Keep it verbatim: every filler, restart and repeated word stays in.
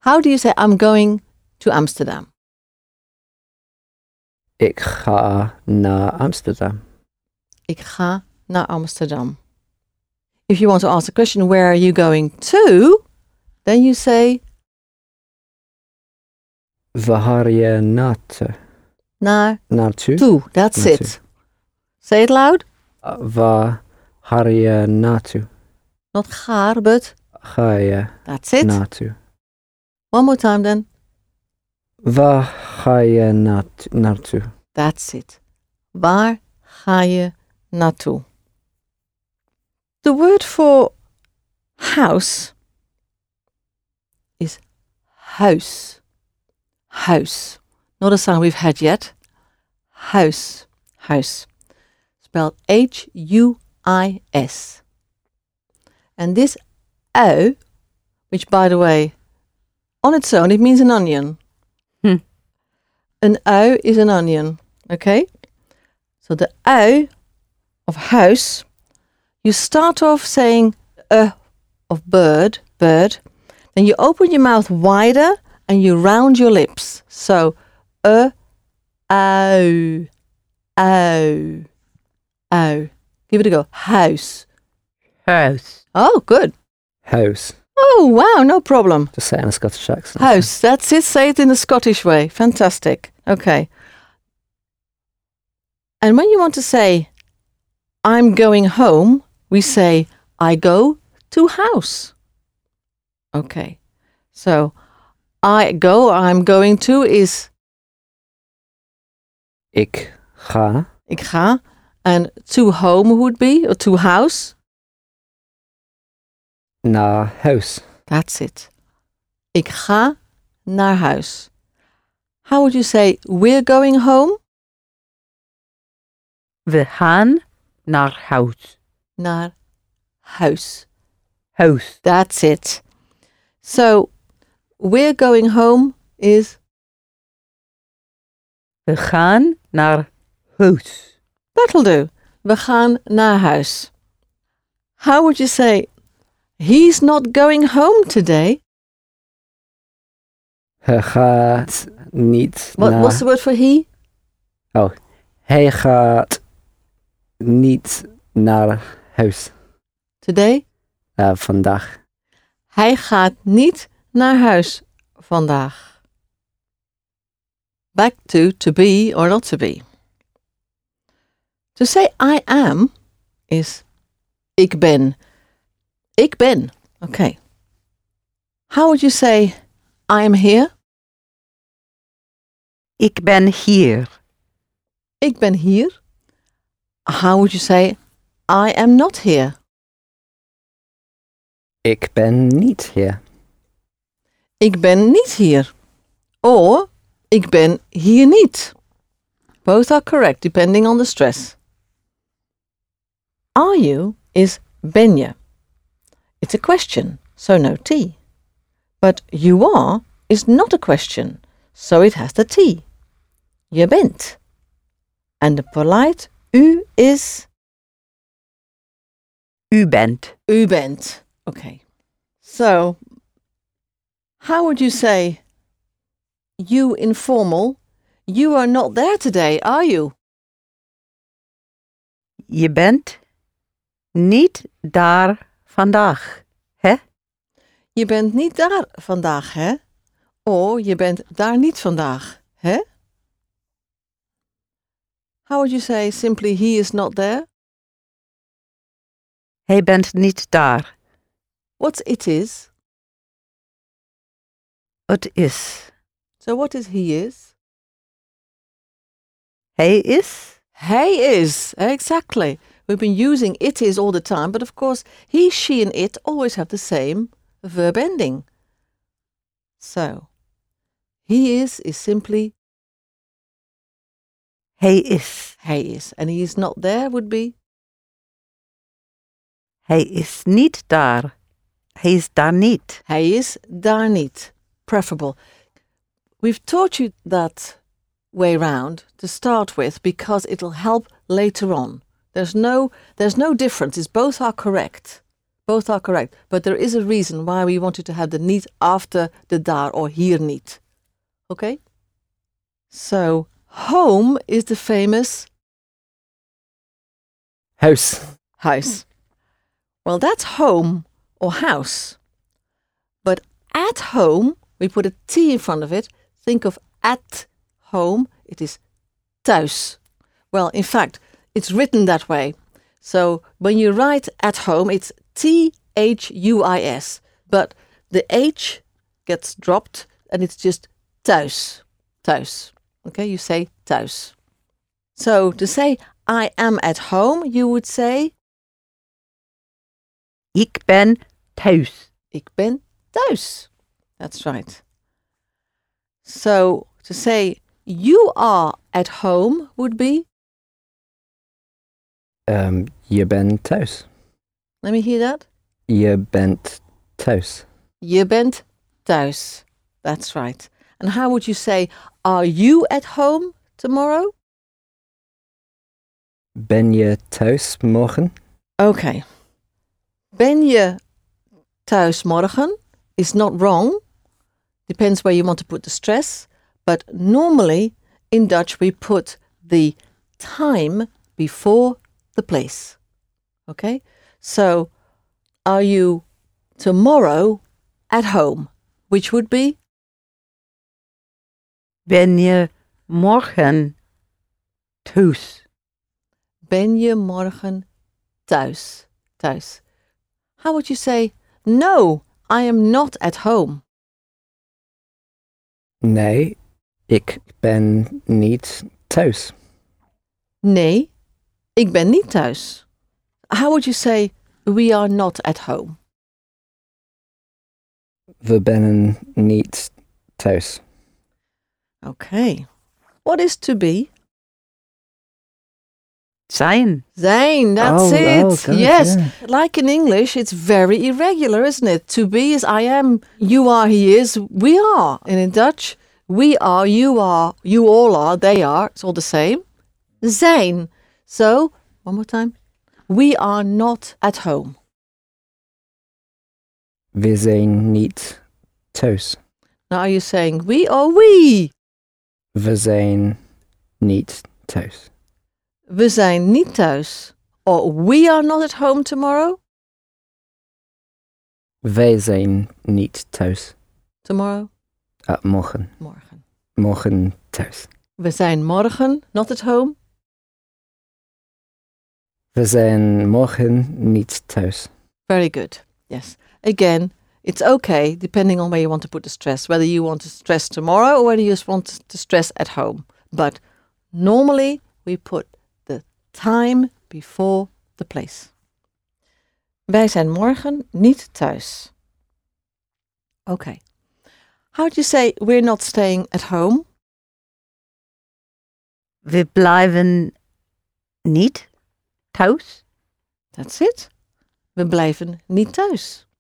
How do you say I'm going to Amsterdam? Ik ga naar Amsterdam. Ik ga naar Amsterdam. If you want to ask the question, where are you going to? Then you say... Waar ga je naartoe? Naar Naartoe? toe. That's Naartoe. it. Say it loud. Uh, waar ga je naartoe? Not gaar, but... Ga je That's it. naartoe? One more time then. Waar ga je naart- naartoe? That's it. Waar ga je naartoe? The word for house is huis. Huis. Not a sound we've had yet. Huis. Huis. Spelled H U I S. And this ui, which by the way, on its own, it means an onion. Hmm. An ui is an onion. Okay? So the ui of house, you start off saying a of bird, bird. Then you open your mouth wider and you round your lips. So a, ui, ui, ui. Give it a go. House. Huis. Oh, good. House. Oh, wow, no problem. Just say it in a Scottish accent. House, that's it. Say it in the Scottish way. Fantastic. Okay. And when you want to say, I'm going home, we say, I go to house. Okay. So, I go, I'm going to is Ik ga ik ga. And to home would be, or to house. naar huis. That's it. Ik ga naar huis. How would you say, we're going home? We gaan naar huis. Naar huis. Huis. That's it. So, we're going home is... We gaan naar huis. That'll do. We gaan naar huis. How would you say, he's not going home today? Hij gaat niet What, naar... what's the word for he? Oh, hij gaat niet naar huis. Today? Uh, vandaag. Hij gaat niet naar huis vandaag. Back to to be or not to be. To say I am is ik ben. Ik ben. Okay. How would you say I am here? Ik ben hier. Ik ben hier. How would you say I am not here? Ik ben niet hier. Ik ben niet hier. Or ik ben hier niet. Both are correct depending on the stress. Are you is ben je. It's a question, so no T. But you are is not a question, so it has the T. Je bent. And the polite u is... U bent. U bent. Okay. So, how would you say you informal? You are not there today, are you? Je bent niet daar vandaag, hè? Je bent niet daar vandaag, hè? Of je bent daar niet vandaag, hè? How would you say simply he is not there? Hij bent niet daar. What's it is? Het is. So what is he is? Hij is. Hij is. Exactly. We've been using it is all the time, but of course he, she and it always have the same verb ending. So, he is is simply Hij is. hij is. And he is not there would be? Hij is niet daar. Hij is daar niet. Hij is daar niet. Preferable. We've taught you that way round to start with because it'll help later on. There's no there's no difference. It's both are correct. Both are correct, but there is a reason why we wanted to have the niet after the daar or hier niet. Okay? So, home is the famous House. house. Well, that's home or house. But at home, we put a T in front of it. Think of at home, it is thuis. Well, in fact, it's written that way. So when you write at home, it's T H U I S. But the H gets dropped and it's just thuis. Thuis. Okay, you say thuis. So to say I am at home, you would say Ik ben thuis. Ik ben thuis. That's right. So to say you are at home would be? Um, je bent thuis. Let me hear that. Je bent thuis. Je bent thuis. That's right. And how would you say, are you at home tomorrow? Ben je thuis morgen? Okay. Ben je thuis morgen is not wrong. Depends where you want to put the stress. But normally in Dutch we put the time before the place. Okay? So, are you tomorrow at home? Which would be? Ben je morgen thuis? Ben je morgen thuis? Thuis. How would you say, no, I am not at home? Nee, ik ben niet thuis. Nee, ik ben niet thuis. How would you say, we are not at home? We bennen niet thuis. Okay. What is to be? Zijn. Zijn, that's Oh, it. oh, God, yes. yeah. Like in English, it's very irregular, isn't it? To be is I am, you are, he is, we are. And in Dutch, we are, you are, you all are, they are. It's all the same. Zijn. So, one more time. We are not at home. We zijn niet thuis. Now are you saying we or we? We zijn niet thuis. We zijn niet thuis. Or we are not at home tomorrow? Wij zijn niet thuis. Tomorrow? Ah, morgen. Morgen. Morgen thuis. We zijn morgen not at home? We zijn morgen niet thuis. Very good. Yes. Again, it's okay depending on where you want to put the stress, whether you want to stress tomorrow or whether you just want to stress at home. But normally we put the time before the place. Wij zijn morgen niet thuis. Okay. How do you say we're not staying at home? We blijven niet thuis. That's it. We blijven niet thuis.